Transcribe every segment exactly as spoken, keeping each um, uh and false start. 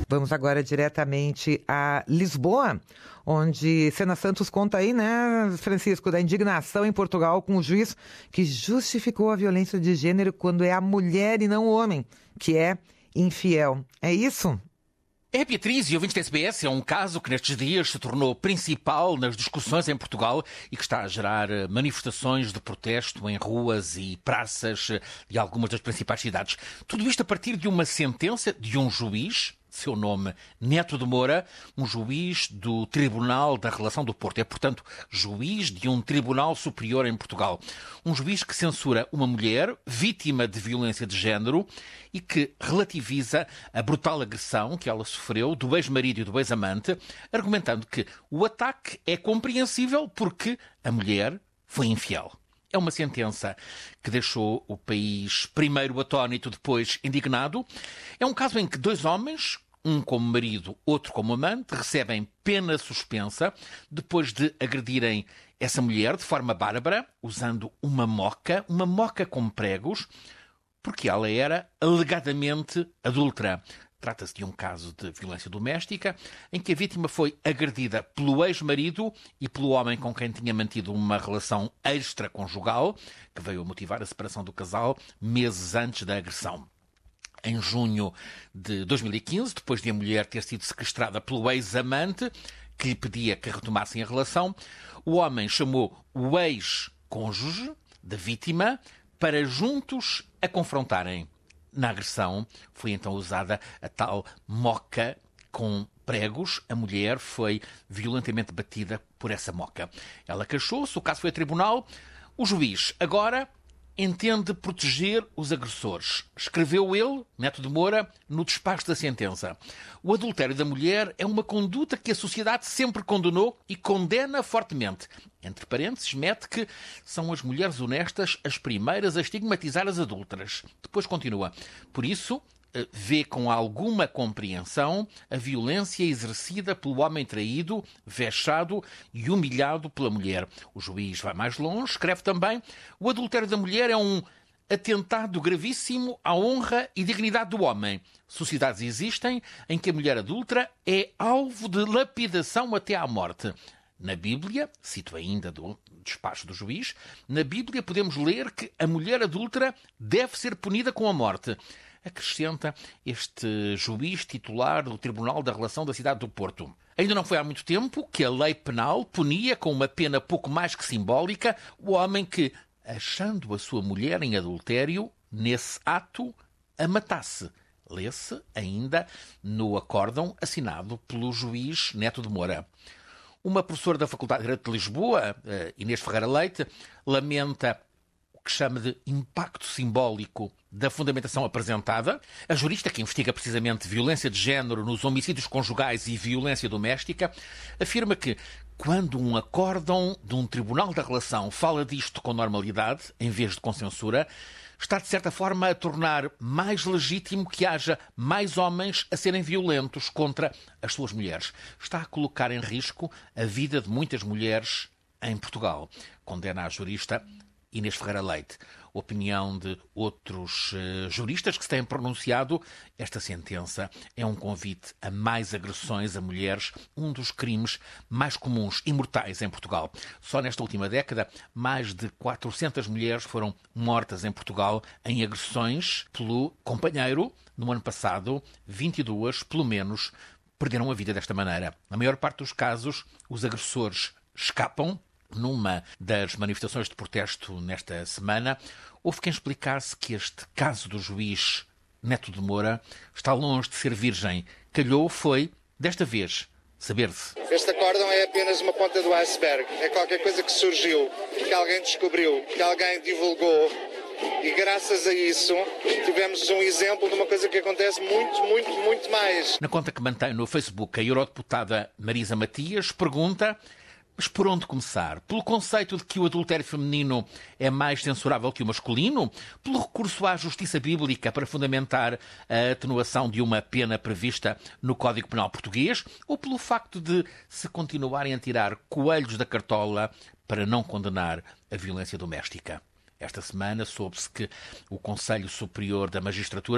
Vamos agora diretamente a Lisboa, onde Sena Santos conta aí, né, Francisco, da indignação em Portugal com o juiz que justificou a violência de gênero quando é a mulher e não o homem, que é infiel. É isso? É, Beatriz, e ouvintes da S B S, é um caso que nestes dias se tornou principal nas discussões em Portugal e que está a gerar manifestações de protesto em ruas e praças de algumas das principais cidades. Tudo isto a partir de uma sentença de um juiz, seu nome Neto de Moura, um juiz do Tribunal da Relação do Porto. É, portanto, juiz de um tribunal superior em Portugal. Um juiz que censura uma mulher vítima de violência de género e que relativiza a brutal agressão que ela sofreu do ex-marido e do ex-amante, argumentando que o ataque é compreensível porque a mulher foi infiel. É uma sentença que deixou o país primeiro atónito, depois indignado. É um caso em que dois homens, um como marido, outro como amante, recebem pena suspensa depois de agredirem essa mulher de forma bárbara, usando uma moca, uma moca com pregos, porque ela era alegadamente adúltera. Trata-se de um caso de violência doméstica em que a vítima foi agredida pelo ex-marido e pelo homem com quem tinha mantido uma relação extraconjugal, que veio a motivar a separação do casal meses antes da agressão. Em junho de dois mil e quinze, depois de a mulher ter sido sequestrada pelo ex-amante, que lhe pedia que retomassem a relação, o homem chamou o ex-cônjuge da vítima para juntos a confrontarem. Na agressão foi então usada a tal moca com pregos. A mulher foi violentamente batida por essa moca. Ela queixou-se, o caso foi a tribunal. O juiz agora entende proteger os agressores. Escreveu ele, Neto de Moura, no despacho da sentença. O adultério da mulher é uma conduta que a sociedade sempre condenou e condena fortemente. Entre parênteses, mete que são as mulheres honestas as primeiras a estigmatizar as adúlteras. Depois continua. Por isso, vê com alguma compreensão a violência exercida pelo homem traído, vexado e humilhado pela mulher. O juiz vai mais longe, escreve também: o adultério da mulher é um atentado gravíssimo à honra e dignidade do homem. Sociedades existem em que a mulher adúltera é alvo de lapidação até à morte. Na Bíblia, cito ainda do despacho do juiz, na Bíblia podemos ler que a mulher adúltera deve ser punida com a morte. Acrescenta este juiz titular do Tribunal da Relação da cidade do Porto. Ainda não foi há muito tempo que a lei penal punia com uma pena pouco mais que simbólica o homem que, achando a sua mulher em adultério, nesse ato a matasse. Lê-se ainda no acórdão assinado pelo juiz Neto de Moura. Uma professora da Faculdade de Direito de Lisboa, Inês Ferreira Leite, lamenta o que chama de impacto simbólico da fundamentação apresentada. A jurista, que investiga precisamente violência de género nos homicídios conjugais e violência doméstica, afirma que quando um acórdão de um tribunal da relação fala disto com normalidade, em vez de com censura, está, de certa forma, a tornar mais legítimo que haja mais homens a serem violentos contra as suas mulheres. Está a colocar em risco a vida de muitas mulheres em Portugal. Condena a jurista Inês Ferreira Leite. Opinião de outros uh, juristas que se têm pronunciado, esta sentença é um convite a mais agressões a mulheres, um dos crimes mais comuns e mortais em Portugal. Só nesta última década, mais de quatrocentas mulheres foram mortas em Portugal em agressões pelo companheiro. No ano passado, vinte e duas, pelo menos, perderam a vida desta maneira. Na maior parte dos casos, os agressores escapam. Numa das manifestações de protesto nesta semana, houve quem explicasse que este caso do juiz Neto de Moura está longe de ser virgem. Calhou foi, desta vez, saber-se. Este acórdão é apenas uma ponta do iceberg. É qualquer coisa que surgiu, que alguém descobriu, que alguém divulgou. E graças a isso tivemos um exemplo de uma coisa que acontece muito, muito, muito mais. Na conta que mantém no Facebook, a eurodeputada Marisa Matias pergunta: mas por onde começar? Pelo conceito de que o adultério feminino é mais censurável que o masculino? Pelo recurso à justiça bíblica para fundamentar a atenuação de uma pena prevista no Código Penal português? Ou pelo facto de se continuarem a tirar coelhos da cartola para não condenar a violência doméstica? Esta semana soube-se que o Conselho Superior da Magistratura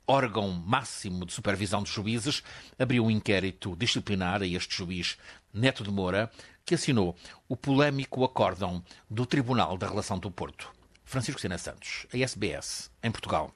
órgão máximo de supervisão dos juízes, abriu um inquérito disciplinar a este juiz Neto de Moura, que assinou o polémico acórdão do Tribunal da Relação do Porto. Francisco Sena Santos, a S B S, em Portugal.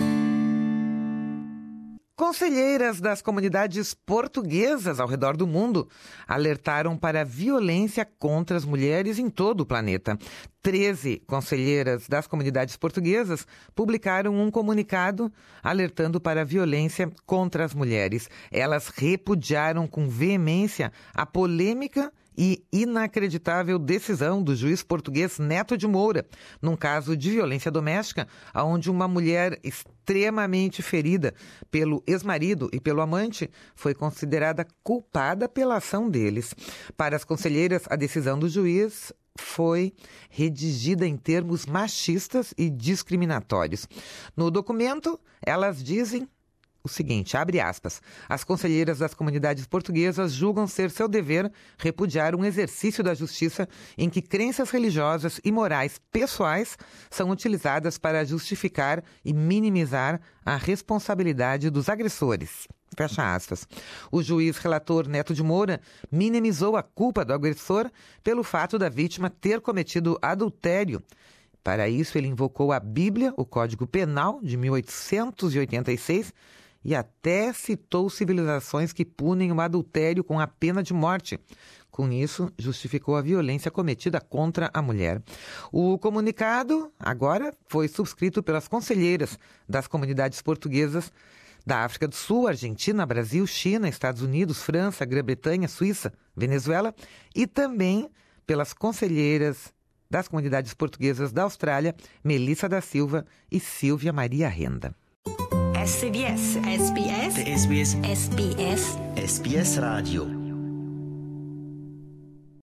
Conselheiras das comunidades portuguesas ao redor do mundo alertaram para a violência contra as mulheres em todo o planeta. Treze conselheiras das comunidades portuguesas publicaram um comunicado alertando para a violência contra as mulheres. Elas repudiaram com veemência a polêmica e inacreditável decisão do juiz português Neto de Moura, num caso de violência doméstica, onde uma mulher extremamente ferida pelo ex-marido e pelo amante foi considerada culpada pela ação deles. Para as conselheiras, a decisão do juiz foi redigida em termos machistas e discriminatórios. No documento, elas dizem o seguinte, abre aspas, as conselheiras das comunidades portuguesas julgam ser seu dever repudiar um exercício da justiça em que crenças religiosas e morais pessoais são utilizadas para justificar e minimizar a responsabilidade dos agressores. Fecha aspas. O juiz relator Neto de Moura minimizou a culpa do agressor pelo fato da vítima ter cometido adultério. Para isso, ele invocou a Bíblia, o Código Penal de mil oitocentos e oitenta e seis, e até citou civilizações que punem o adultério com a pena de morte. Com isso, justificou a violência cometida contra a mulher. O comunicado, agora, foi subscrito pelas conselheiras das comunidades portuguesas da África do Sul, Argentina, Brasil, China, Estados Unidos, França, Grã-Bretanha, Suíça, Venezuela e também pelas conselheiras das comunidades portuguesas da Austrália, Melissa da Silva e Silvia Maria Renda. S B S. S B S. S B S. S B S. S B S Radio.